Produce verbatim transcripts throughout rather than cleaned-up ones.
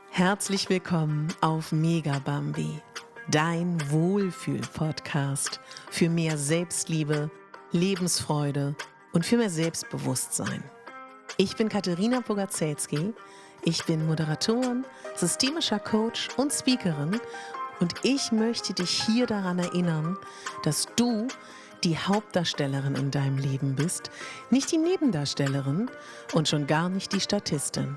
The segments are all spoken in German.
Herzlich willkommen auf Mega Bambi, dein Wohlfühl-Podcast für mehr Selbstliebe, Lebensfreude und für mehr Selbstbewusstsein. Ich bin Katharina Bogaczewski, ich bin Moderatorin, systemischer Coach und Speakerin und ich möchte dich hier daran erinnern, dass du die Hauptdarstellerin in deinem Leben bist, nicht die Nebendarstellerin und schon gar nicht die Statistin.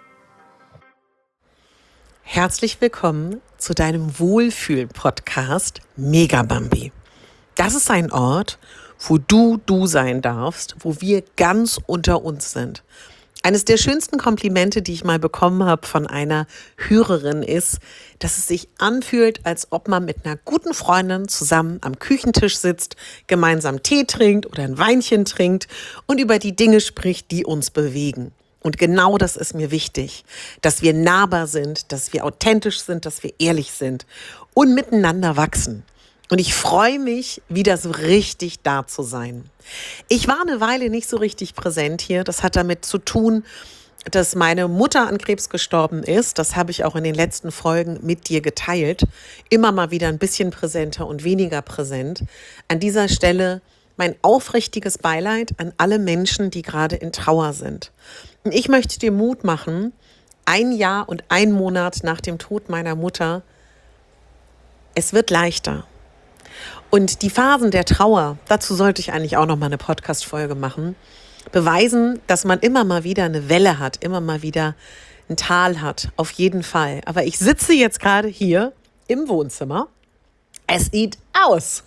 Herzlich willkommen zu deinem Wohlfühl-Podcast Mega Bambi. Das ist ein Ort, wo du du sein darfst, wo wir ganz unter uns sind. Eines der schönsten Komplimente, die ich mal bekommen habe von einer Hörerin, ist, dass es sich anfühlt, als ob man mit einer guten Freundin zusammen am Küchentisch sitzt, gemeinsam Tee trinkt oder ein Weinchen trinkt und über die Dinge spricht, die uns bewegen. Und genau das ist mir wichtig, dass wir nahbar sind, dass wir authentisch sind, dass wir ehrlich sind und miteinander wachsen. Und ich freue mich, wieder so richtig da zu sein. Ich war eine Weile nicht so richtig präsent hier. Das hat damit zu tun, dass meine Mutter an Krebs gestorben ist. Das habe ich auch in den letzten Folgen mit dir geteilt. Immer mal wieder ein bisschen präsenter und weniger präsent. An dieser Stelle mein aufrichtiges Beileid an alle Menschen, die gerade in Trauer sind. Und ich möchte dir Mut machen, ein Jahr und ein Monat nach dem Tod meiner Mutter, es wird leichter. Und die Phasen der Trauer, dazu sollte ich eigentlich auch noch mal eine Podcast-Folge machen, beweisen, dass man immer mal wieder eine Welle hat, immer mal wieder ein Tal hat, auf jeden Fall. Aber ich sitze jetzt gerade hier im Wohnzimmer. Es sieht aus.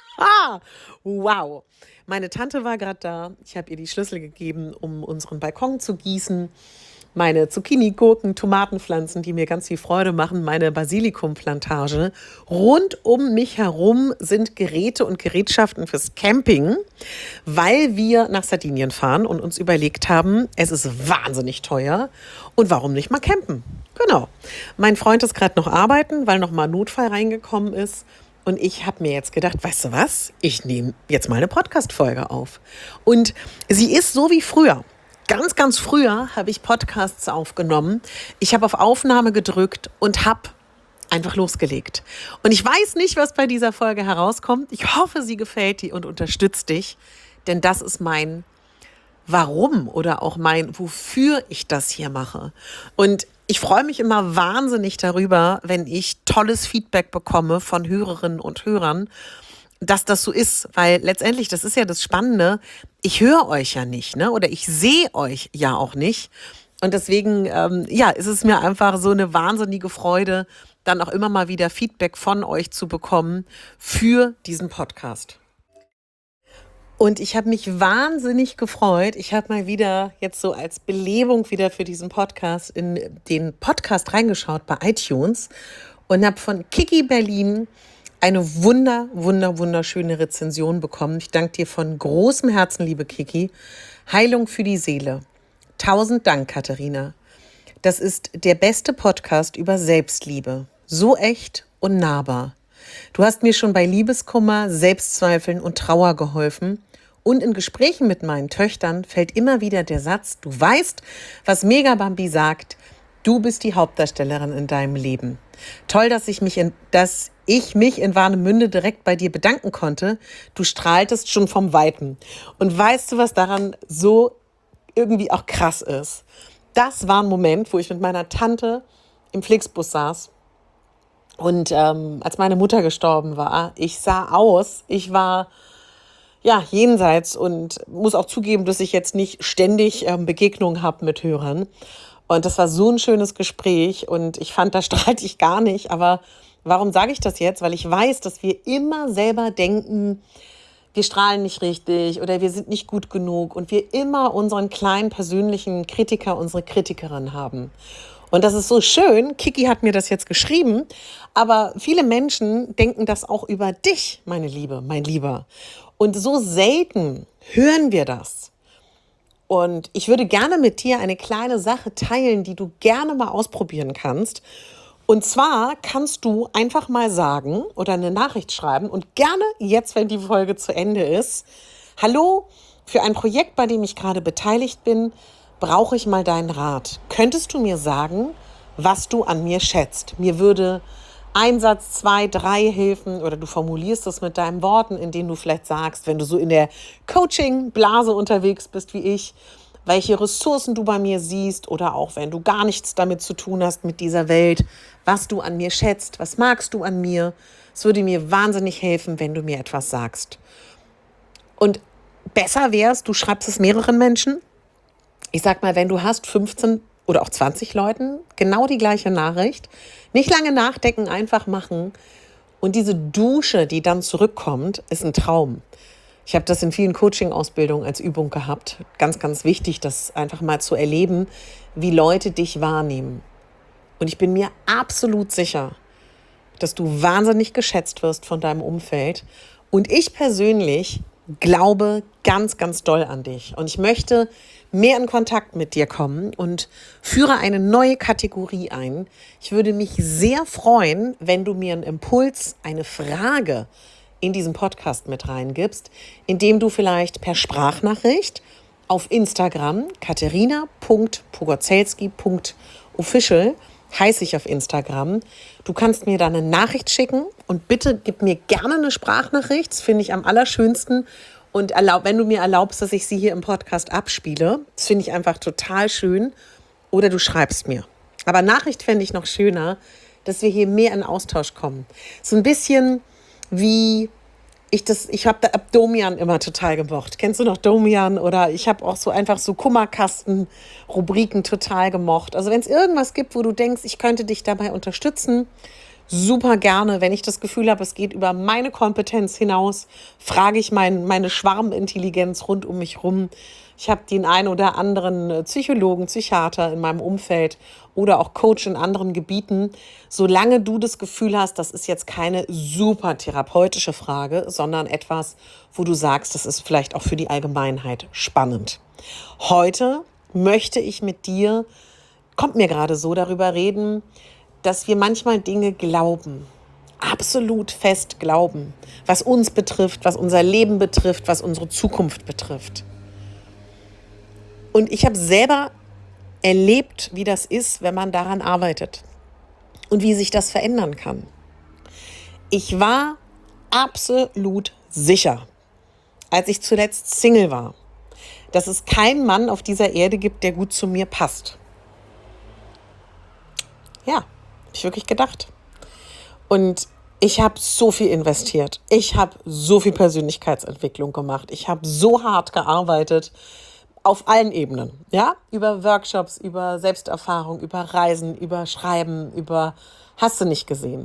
Wow. Meine Tante war gerade da. Ich habe ihr die Schlüssel gegeben, um unseren Balkon zu gießen. Meine Zucchini, Gurken, Tomatenpflanzen, die mir ganz viel Freude machen, meine Basilikumplantage. Rund um mich herum sind Geräte und Gerätschaften fürs Camping, weil wir nach Sardinien fahren und uns überlegt haben, es ist wahnsinnig teuer und warum nicht mal campen? Genau. Mein Freund ist gerade noch arbeiten, weil noch mal ein Notfall reingekommen ist. Und ich habe mir jetzt gedacht, weißt du was, ich nehme jetzt mal eine Podcast-Folge auf. Und sie ist so wie früher. Ganz, ganz früher habe ich Podcasts aufgenommen. Ich habe auf Aufnahme gedrückt und habe einfach losgelegt. Und ich weiß nicht, was bei dieser Folge herauskommt. Ich hoffe, sie gefällt dir und unterstützt dich. Denn das ist mein Warum oder auch mein Wofür ich das hier mache. Und ich freue mich immer wahnsinnig darüber, wenn ich tolles Feedback bekomme von Hörerinnen und Hörern, dass das so ist, weil letztendlich, das ist ja das Spannende, ich höre euch ja nicht, ne? Oder ich sehe euch ja auch nicht. Und deswegen, ähm, ja, ist es mir einfach so eine wahnsinnige Freude, dann auch immer mal wieder Feedback von euch zu bekommen für diesen Podcast. Und ich habe mich wahnsinnig gefreut. Ich habe mal wieder jetzt so als Belebung wieder für diesen Podcast in den Podcast reingeschaut bei iTunes und habe von Kiki Berlin eine wunder, wunder, wunderschöne Rezension bekommen. Ich danke dir von großem Herzen, liebe Kiki. Heilung für die Seele. Tausend Dank, Katharina. Das ist der beste Podcast über Selbstliebe. So echt und nahbar. Du hast mir schon bei Liebeskummer, Selbstzweifeln und Trauer geholfen. Und in Gesprächen mit meinen Töchtern fällt immer wieder der Satz, du weißt, was Mega Bambi sagt, du bist die Hauptdarstellerin in deinem Leben. Toll, dass ich mich in, dass ich mich in Warnemünde direkt bei dir bedanken konnte. Du strahltest schon vom Weiten. Und weißt du, was daran so irgendwie auch krass ist? Das war ein Moment, wo ich mit meiner Tante im Flixbus saß. Und ähm, als meine Mutter gestorben war, ich sah aus, ich war ja jenseits und muss auch zugeben, dass ich jetzt nicht ständig ähm, Begegnungen habe mit Hörern. Und das war so ein schönes Gespräch und ich fand, da strahlte ich gar nicht. Aber warum sage ich das jetzt? Weil ich weiß, dass wir immer selber denken, wir strahlen nicht richtig oder wir sind nicht gut genug und wir immer unseren kleinen persönlichen Kritiker, unsere Kritikerin haben. Und das ist so schön. Kiki hat mir das jetzt geschrieben, aber viele Menschen denken das auch über dich, meine Liebe, mein Lieber. Und so selten hören wir das. Und ich würde gerne mit dir eine kleine Sache teilen, die du gerne mal ausprobieren kannst. Und zwar kannst du einfach mal sagen oder eine Nachricht schreiben und gerne jetzt, wenn die Folge zu Ende ist, hallo, für ein Projekt, bei dem ich gerade beteiligt bin, brauche ich mal deinen Rat. Könntest du mir sagen, was du an mir schätzt. Mir würde ein Satz, zwei, drei helfen oder du formulierst es mit deinen Worten, in denen du vielleicht sagst, wenn du so in der Coaching-Blase unterwegs bist wie ich, welche Ressourcen du bei mir siehst oder auch wenn du gar nichts damit zu tun hast mit dieser Welt, was du an mir schätzt, was magst du an mir. Es würde mir wahnsinnig helfen, wenn du mir etwas sagst. Und besser wäre es, du schreibst es mehreren Menschen. Ich sag mal, wenn du hast fünfzehn oder auch zwanzig Leuten genau die gleiche Nachricht, nicht lange nachdenken, einfach machen. Und diese Dusche, die dann zurückkommt, ist ein Traum. Ich habe das in vielen Coaching-Ausbildungen als Übung gehabt. Ganz, ganz wichtig, das einfach mal zu erleben, wie Leute dich wahrnehmen. Und ich bin mir absolut sicher, dass du wahnsinnig geschätzt wirst von deinem Umfeld. Und ich persönlich glaube ganz, ganz doll an dich. Und ich möchte mehr in Kontakt mit dir kommen und führe eine neue Kategorie ein. Ich würde mich sehr freuen, wenn du mir einen Impuls, eine Frage in diesen Podcast mit reingibst, indem du vielleicht per Sprachnachricht auf Instagram katharina punkt pogorzelski punkt official heiße ich auf Instagram. Du kannst mir da eine Nachricht schicken und bitte gib mir gerne eine Sprachnachricht. Das finde ich am allerschönsten. Und erlaub, wenn du mir erlaubst, dass ich sie hier im Podcast abspiele, das finde ich einfach total schön. Oder du schreibst mir. Aber Nachricht fände ich noch schöner, dass wir hier mehr in Austausch kommen. So ein bisschen wie ich das, ich habe Domian immer total gemocht. Kennst du noch Domian? Oder ich habe auch so einfach so Kummerkasten-Rubriken total gemocht. Also wenn es irgendwas gibt, wo du denkst, ich könnte dich dabei unterstützen, super gerne. Wenn ich das Gefühl habe, es geht über meine Kompetenz hinaus, frage ich mein, meine Schwarmintelligenz rund um mich rum. Ich habe den einen oder anderen Psychologen, Psychiater in meinem Umfeld oder auch Coach in anderen Gebieten. Solange du das Gefühl hast, das ist jetzt keine super therapeutische Frage, sondern etwas, wo du sagst, das ist vielleicht auch für die Allgemeinheit spannend. Heute möchte ich mit dir, kommt mir gerade so, darüber reden, dass wir manchmal Dinge glauben, absolut fest glauben, was uns betrifft, was unser Leben betrifft, was unsere Zukunft betrifft. Und ich habe selber erlebt, wie das ist, wenn man daran arbeitet und wie sich das verändern kann. Ich war absolut sicher, als ich zuletzt Single war, dass es keinen Mann auf dieser Erde gibt, der gut zu mir passt. Ja, habe ich wirklich gedacht. Und ich habe so viel investiert. Ich habe so viel Persönlichkeitsentwicklung gemacht. Ich habe so hart gearbeitet. Auf allen Ebenen, ja, über Workshops, über Selbsterfahrung, über Reisen, über Schreiben, über hast du nicht gesehen.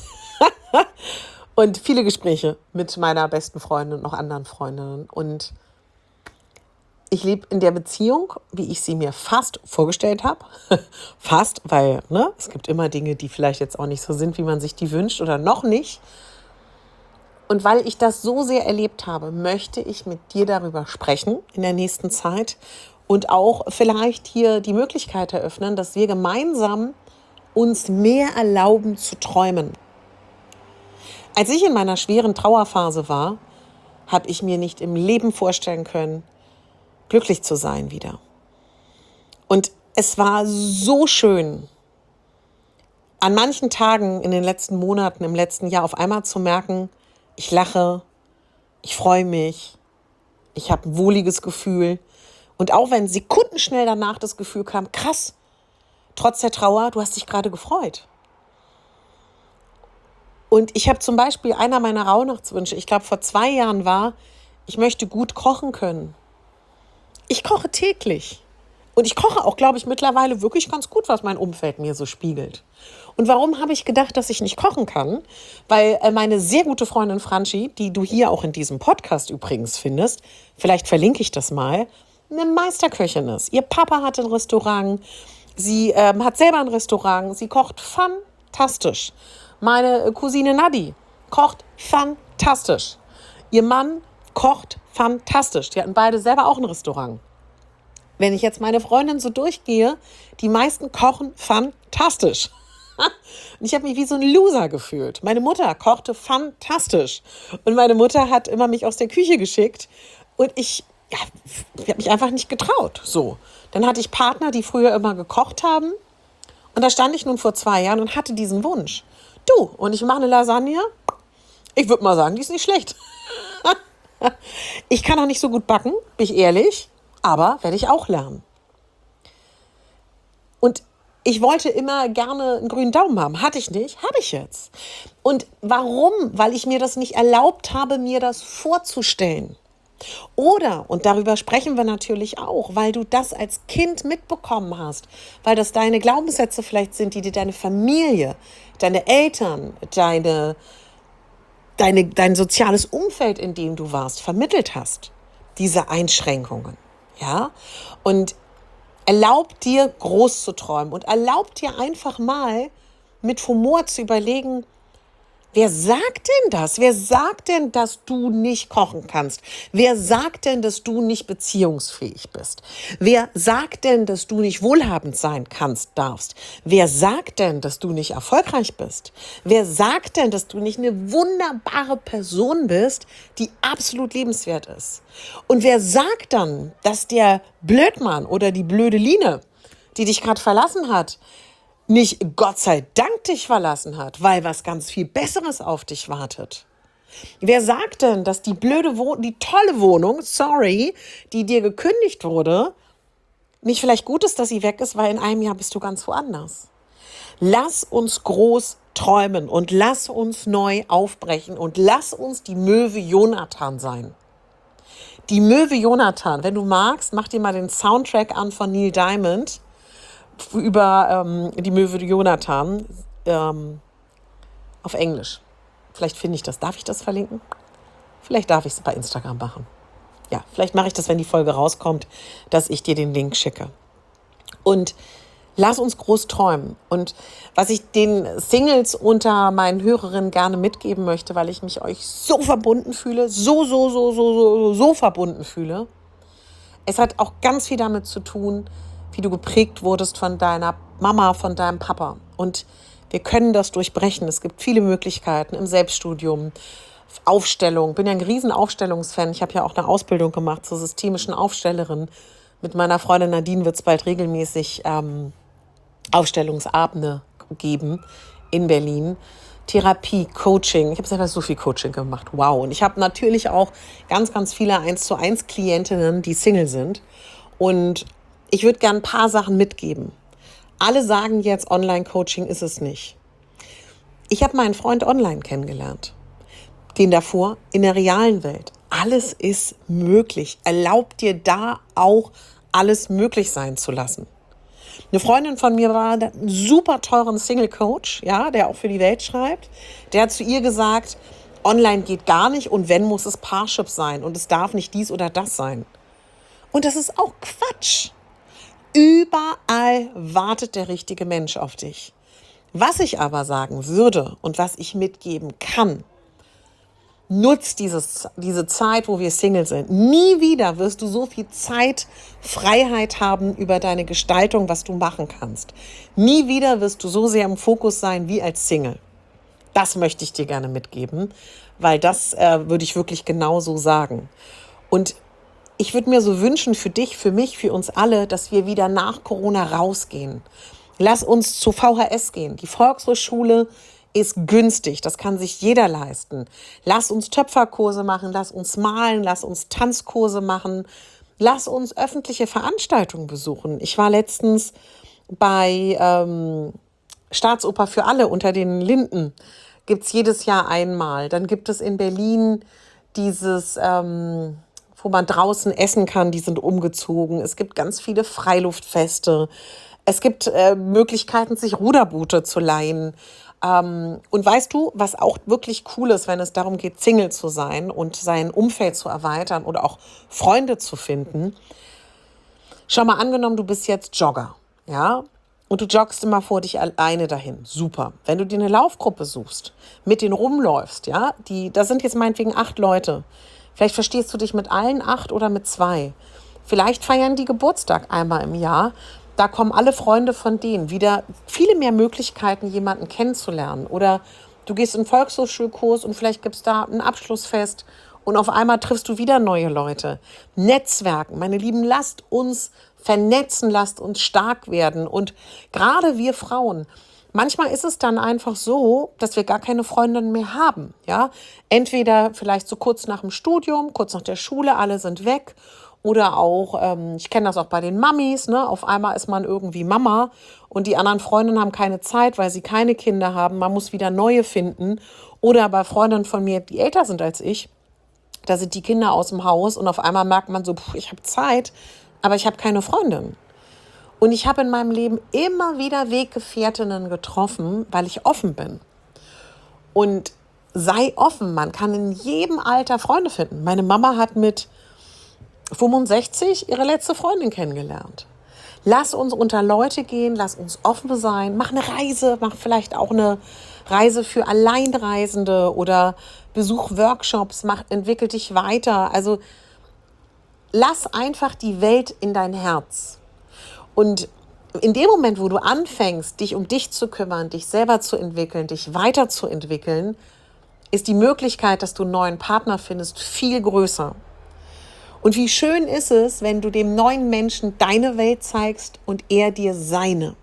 Und viele Gespräche mit meiner besten Freundin und noch anderen Freundinnen. Und ich lebe in der Beziehung, wie ich sie mir fast vorgestellt habe. Fast, weil ne, es gibt immer Dinge, die vielleicht jetzt auch nicht so sind, wie man sich die wünscht oder noch nicht. Und weil ich das so sehr erlebt habe, möchte ich mit dir darüber sprechen in der nächsten Zeit und auch vielleicht hier die Möglichkeit eröffnen, dass wir gemeinsam uns mehr erlauben zu träumen. Als ich in meiner schweren Trauerphase war, habe ich mir nicht im Leben vorstellen können, glücklich zu sein wieder. Und es war so schön, an manchen Tagen in den letzten Monaten, im letzten Jahr auf einmal zu merken, ich lache, ich freue mich, ich habe ein wohliges Gefühl. Und auch wenn sekundenschnell danach das Gefühl kam, krass, trotz der Trauer, du hast dich gerade gefreut. Und ich habe zum Beispiel, einer meiner Rauhnachtswünsche, ich glaube vor zwei Jahren war, ich möchte gut kochen können. Ich koche täglich. Und ich koche auch, glaube ich, mittlerweile wirklich ganz gut, was mein Umfeld mir so spiegelt. Und warum habe ich gedacht, dass ich nicht kochen kann? Weil meine sehr gute Freundin Franchi, die du hier auch in diesem Podcast übrigens findest, vielleicht verlinke ich das mal, eine Meisterköchin ist. Ihr Papa hat ein Restaurant, sie ähm, hat selber ein Restaurant, sie kocht fantastisch. Meine Cousine Nadi kocht fantastisch. Ihr Mann kocht fantastisch. Die hatten beide selber auch ein Restaurant. Wenn ich jetzt meine Freundin so durchgehe, die meisten kochen fantastisch. Und ich habe mich wie so ein Loser gefühlt. Meine Mutter kochte fantastisch. Und meine Mutter hat immer mich aus der Küche geschickt. Und ich, ja, ich habe mich einfach nicht getraut. So. Dann hatte ich Partner, die früher immer gekocht haben. Und da stand ich nun vor zwei Jahren und hatte diesen Wunsch. Du, und ich mache eine Lasagne. Ich würde mal sagen, die ist nicht schlecht. Ich kann auch nicht so gut backen, bin ich ehrlich, aber werde ich auch lernen. Und ich wollte immer gerne einen grünen Daumen haben. Hatte ich nicht, habe ich jetzt. Und warum? Weil ich mir das nicht erlaubt habe, mir das vorzustellen. Oder, und darüber sprechen wir natürlich auch, weil du das als Kind mitbekommen hast, weil das deine Glaubenssätze vielleicht sind, die dir deine Familie, deine Eltern, deine, deine, dein soziales Umfeld, in dem du warst, vermittelt hast. Diese Einschränkungen. Ja? Und erlaub dir, groß zu träumen und erlaub dir einfach mal mit Humor zu überlegen, wer sagt denn das? Wer sagt denn, dass du nicht kochen kannst? Wer sagt denn, dass du nicht beziehungsfähig bist? Wer sagt denn, dass du nicht wohlhabend sein kannst, darfst? Wer sagt denn, dass du nicht erfolgreich bist? Wer sagt denn, dass du nicht eine wunderbare Person bist, die absolut liebenswert ist? Und wer sagt dann, dass der Blödmann oder die blöde Line, die dich gerade verlassen hat, nicht Gott sei Dank dich verlassen hat, weil was ganz viel Besseres auf dich wartet? Wer sagt denn, dass die blöde Wohnung, die tolle Wohnung, sorry, die dir gekündigt wurde, nicht vielleicht gut ist, dass sie weg ist, weil in einem Jahr bist du ganz woanders? Lass uns groß träumen und lass uns neu aufbrechen und lass uns die Möwe Jonathan sein. Die Möwe Jonathan, wenn du magst, mach dir mal den Soundtrack an von Neil Diamond über ähm, die Möwe Jonathan ähm, auf Englisch. Vielleicht finde ich das. Darf ich das verlinken? Vielleicht darf ich es bei Instagram machen. Ja, vielleicht mache ich das, wenn die Folge rauskommt, dass ich dir den Link schicke. Und lass uns groß träumen. Und was ich den Singles unter meinen Hörerinnen gerne mitgeben möchte, weil ich mich euch so verbunden fühle, so, so, so, so, so, so verbunden fühle. Es hat auch ganz viel damit zu tun, wie du geprägt wurdest von deiner Mama, von deinem Papa. Und wir können das durchbrechen. Es gibt viele Möglichkeiten im Selbststudium, Aufstellung. Bin ja ein riesen Aufstellungsfan. Ich habe ja auch eine Ausbildung gemacht zur systemischen Aufstellerin. Mit meiner Freundin Nadine wird es bald regelmäßig ähm, Aufstellungsabende geben in Berlin. Therapie, Coaching. Ich habe selber so viel Coaching gemacht. Wow. Und ich habe natürlich auch ganz, ganz viele eins zu eins Klientinnen, die Single sind. Und ich würde gerne ein paar Sachen mitgeben. Alle sagen jetzt, Online-Coaching ist es nicht. Ich habe meinen Freund online kennengelernt. Den davor in der realen Welt. Alles ist möglich. Erlaub dir da auch alles möglich sein zu lassen. Eine Freundin von mir war ein super teuren Single-Coach, ja, der auch für die Welt schreibt. Der hat zu ihr gesagt, online geht gar nicht und wenn, muss es Parship sein und es darf nicht dies oder das sein. Und das ist auch Quatsch. Überall wartet der richtige Mensch auf dich. Was ich aber sagen würde und was ich mitgeben kann, nutz dieses, diese Zeit, wo wir Single sind. Nie wieder wirst du so viel Zeit, Freiheit haben über deine Gestaltung, was du machen kannst. Nie wieder wirst du so sehr im Fokus sein wie als Single. Das möchte ich dir gerne mitgeben, weil das äh, würde ich wirklich genauso sagen. Und ich würde mir so wünschen für dich, für mich, für uns alle, dass wir wieder nach Corona rausgehen. Lass uns zu V H S gehen. Die Volkshochschule ist günstig, das kann sich jeder leisten. Lass uns Töpferkurse machen, lass uns malen, lass uns Tanzkurse machen, lass uns öffentliche Veranstaltungen besuchen. Ich war letztens bei ähm, Staatsoper für alle unter den Linden. Gibt es jedes Jahr einmal. Dann gibt es in Berlin dieses, ähm, wo man draußen essen kann, die sind umgezogen. Es gibt ganz viele Freiluftfeste. Es gibt äh, Möglichkeiten, sich Ruderboote zu leihen. Ähm, und weißt du, was auch wirklich cool ist, wenn es darum geht, Single zu sein und sein Umfeld zu erweitern oder auch Freunde zu finden? Schau mal, angenommen, du bist jetzt Jogger, ja? Und du joggst immer vor dich alleine dahin. Super. Wenn du dir eine Laufgruppe suchst, mit denen rumläufst, ja, die, da sind jetzt meinetwegen acht Leute. Vielleicht verstehst du dich mit allen acht oder mit zwei. Vielleicht feiern die Geburtstag einmal im Jahr. Da kommen alle Freunde von denen. Wieder viele mehr Möglichkeiten, jemanden kennenzulernen. Oder du gehst in einen Volkshochschulkurs und vielleicht gibt es da ein Abschlussfest Und auf einmal triffst du wieder neue Leute. Netzwerken, meine Lieben, lasst uns vernetzen, lasst uns stark werden. Und gerade wir Frauen, manchmal ist es dann einfach so, dass wir gar keine Freundinnen mehr haben. Ja? Entweder vielleicht so kurz nach dem Studium, kurz nach der Schule, alle sind weg. Oder auch, ähm, ich kenne das auch bei den Mamis, ne? Auf einmal ist man irgendwie Mama und die anderen Freundinnen haben keine Zeit, weil sie keine Kinder haben. Man muss wieder neue finden. Oder bei Freundinnen von mir, die älter sind als ich, da sind die Kinder aus dem Haus und auf einmal merkt man so, pff, ich habe Zeit, aber ich habe keine Freundin. Und ich habe in meinem Leben immer wieder Weggefährtinnen getroffen, weil ich offen bin. Und sei offen, man kann in jedem Alter Freunde finden. Meine Mama hat mit fünfundsechzig ihre letzte Freundin kennengelernt. Lass uns unter Leute gehen, lass uns offen sein, mach eine Reise, mach vielleicht auch eine Reise für Alleinreisende oder besuch Workshops, mach, entwickel dich weiter. Also lass einfach die Welt in dein Herz. Und in dem Moment, wo du anfängst, dich um dich zu kümmern, dich selber zu entwickeln, dich weiterzuentwickeln, ist die Möglichkeit, dass du einen neuen Partner findest, viel größer. Und wie schön ist es, wenn du dem neuen Menschen deine Welt zeigst und er dir seine.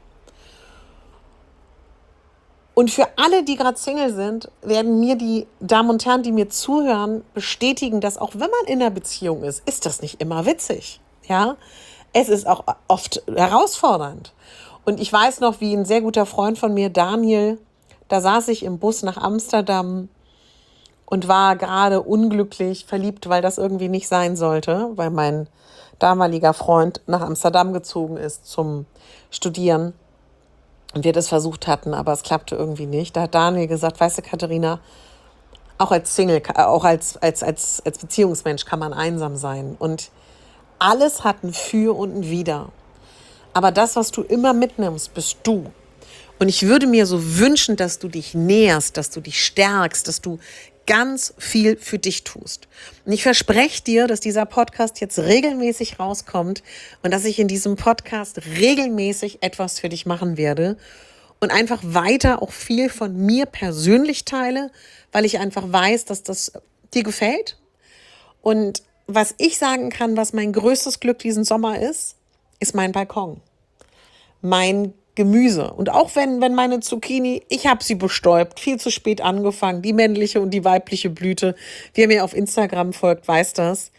Und für alle, die gerade Single sind, werden mir die Damen und Herren, die mir zuhören, bestätigen, dass auch wenn man in einer Beziehung ist, ist das nicht immer witzig. Ja, es ist auch oft herausfordernd. Und ich weiß noch, wie ein sehr guter Freund von mir, Daniel, da saß ich im Bus nach Amsterdam und war gerade unglücklich verliebt, weil das irgendwie nicht sein sollte, weil mein damaliger Freund nach Amsterdam gezogen ist zum Studieren und wir das versucht hatten, aber es klappte irgendwie nicht. Da hat Daniel gesagt, weißt du, Katharina, auch als Single, auch als, als, als, als Beziehungsmensch kann man einsam sein und alles hat ein Für und ein Wider. Aber das, was du immer mitnimmst, bist du. Und ich würde mir so wünschen, dass du dich näherst, dass du dich stärkst, dass du ganz viel für dich tust. Und ich verspreche dir, dass dieser Podcast jetzt regelmäßig rauskommt und dass ich in diesem Podcast regelmäßig etwas für dich machen werde und einfach weiter auch viel von mir persönlich teile, weil ich einfach weiß, dass das dir gefällt. Und was ich sagen kann, was mein größtes Glück diesen Sommer ist, ist mein Balkon. Mein Gemüse. Und auch wenn, wenn meine Zucchini, ich habe sie bestäubt, viel zu spät angefangen, die männliche und die weibliche Blüte. Wer mir auf Instagram folgt, weiß das.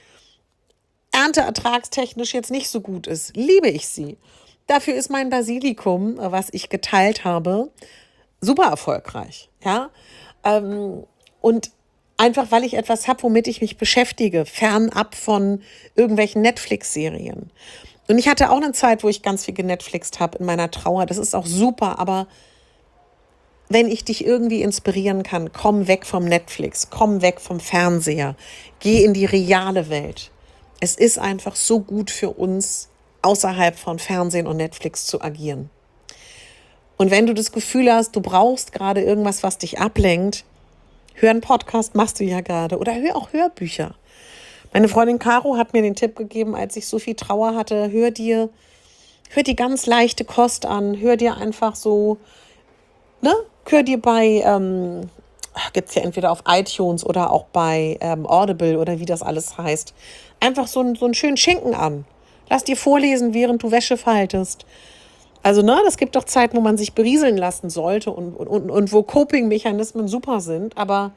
Ernteertragstechnisch jetzt nicht so gut ist, liebe ich sie. Dafür ist mein Basilikum, was ich geteilt habe, super erfolgreich. Ja? Ähm, und einfach, weil ich etwas habe, womit ich mich beschäftige, fernab von irgendwelchen Netflix-Serien. Und ich hatte auch eine Zeit, wo ich ganz viel genetflixt habe in meiner Trauer. Das ist auch super, aber wenn ich dich irgendwie inspirieren kann, komm weg vom Netflix, komm weg vom Fernseher, geh in die reale Welt. Es ist einfach so gut für uns, außerhalb von Fernsehen und Netflix zu agieren. Und wenn du das Gefühl hast, du brauchst gerade irgendwas, was dich ablenkt, hör einen Podcast, machst du ja gerade, oder hör auch Hörbücher. Meine Freundin Caro hat mir den Tipp gegeben, als ich so viel Trauer hatte, hör dir, hör dir ganz leichte Kost an, hör dir einfach so, ne, hör dir bei, ähm, gibt es ja entweder auf iTunes oder auch bei ähm, Audible oder wie das alles heißt, einfach so, ein, so einen schönen Schinken an. Lass dir vorlesen, während du Wäsche faltest. Also, ne, das gibt doch Zeiten, wo man sich berieseln lassen sollte und, und, und, und wo Coping-Mechanismen super sind, aber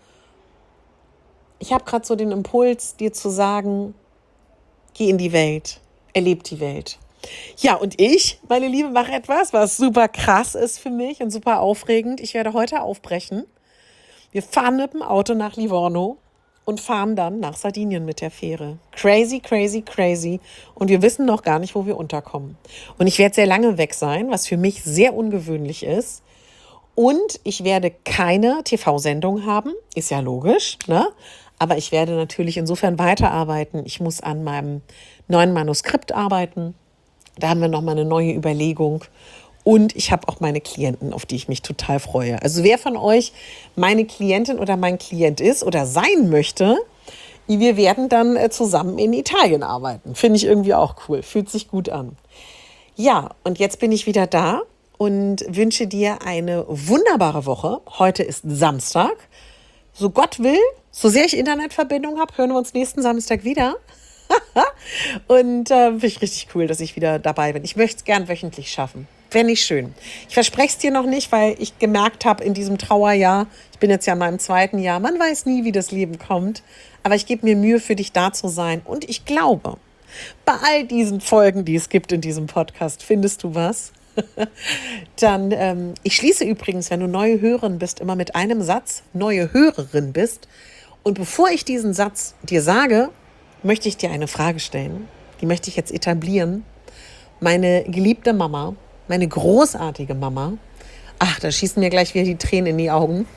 ich habe gerade so den Impuls, dir zu sagen, geh in die Welt, erleb die Welt. Ja, und ich, meine Liebe, mache etwas, was super krass ist für mich und super aufregend. Ich werde heute aufbrechen. Wir fahren mit dem Auto nach Livorno und fahren dann nach Sardinien mit der Fähre. Crazy, crazy, crazy. Und wir wissen noch gar nicht, wo wir unterkommen. Und ich werde sehr lange weg sein, was für mich sehr ungewöhnlich ist. Und ich werde keine T V-Sendung haben, ist ja logisch, ne? Aber ich werde natürlich insofern weiterarbeiten. Ich muss an meinem neuen Manuskript arbeiten. Da haben wir nochmal eine neue Überlegung. Und ich habe auch meine Klienten, auf die ich mich total freue. Also wer von euch meine Klientin oder mein Klient ist oder sein möchte, wir werden dann zusammen in Italien arbeiten. Finde ich irgendwie auch cool. Fühlt sich gut an. Ja, und jetzt bin ich wieder da und wünsche dir eine wunderbare Woche. Heute ist Samstag. So Gott will, so sehr ich Internetverbindung habe, hören wir uns nächsten Samstag wieder. Und äh, finde ich richtig cool, dass ich wieder dabei bin. Ich möchte es gern wöchentlich schaffen. Wäre nicht schön. Ich verspreche es dir noch nicht, weil ich gemerkt habe in diesem Trauerjahr, ich bin jetzt ja in meinem zweiten Jahr, man weiß nie, wie das Leben kommt, aber ich gebe mir Mühe, für dich da zu sein. Und ich glaube, bei all diesen Folgen, die es gibt in diesem Podcast, findest du was? Dann, ähm, ich schließe übrigens, wenn du neue Hörerin bist, immer mit einem Satz, neue Hörerin bist. Und bevor ich diesen Satz dir sage, möchte ich dir eine Frage stellen. Die möchte ich jetzt etablieren. Meine geliebte Mama, meine großartige Mama, ach, da schießen mir gleich wieder die Tränen in die Augen.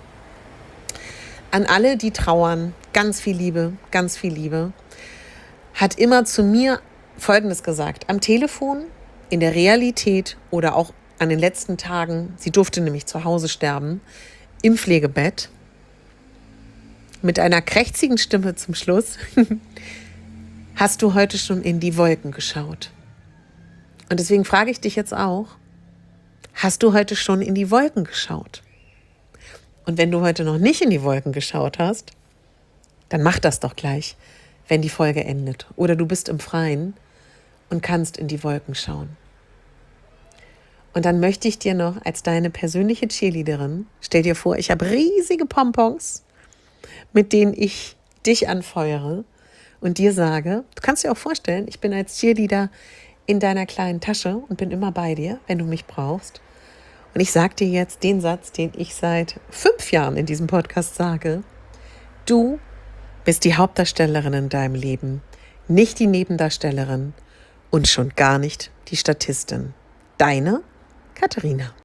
An alle, die trauern, ganz viel Liebe, ganz viel Liebe, hat immer zu mir Folgendes gesagt. Am Telefon, in der Realität oder auch an den letzten Tagen, sie durfte nämlich zu Hause sterben, im Pflegebett, mit einer krächzigen Stimme zum Schluss, hast du heute schon in die Wolken geschaut? Und deswegen frage ich dich jetzt auch, hast du heute schon in die Wolken geschaut? Und wenn du heute noch nicht in die Wolken geschaut hast, dann mach das doch gleich, wenn die Folge endet. Oder du bist im Freien und kannst in die Wolken schauen. Und dann möchte ich dir noch als deine persönliche Cheerleaderin, stell dir vor, ich habe riesige Pompons, mit denen ich dich anfeuere und dir sage, du kannst dir auch vorstellen, ich bin als Cheerleader in deiner kleinen Tasche und bin immer bei dir, wenn du mich brauchst. Und ich sage dir jetzt den Satz, den ich seit fünf Jahren in diesem Podcast sage. Du bist die Hauptdarstellerin in deinem Leben, nicht die Nebendarstellerin und schon gar nicht die Statistin. Deine Katharina.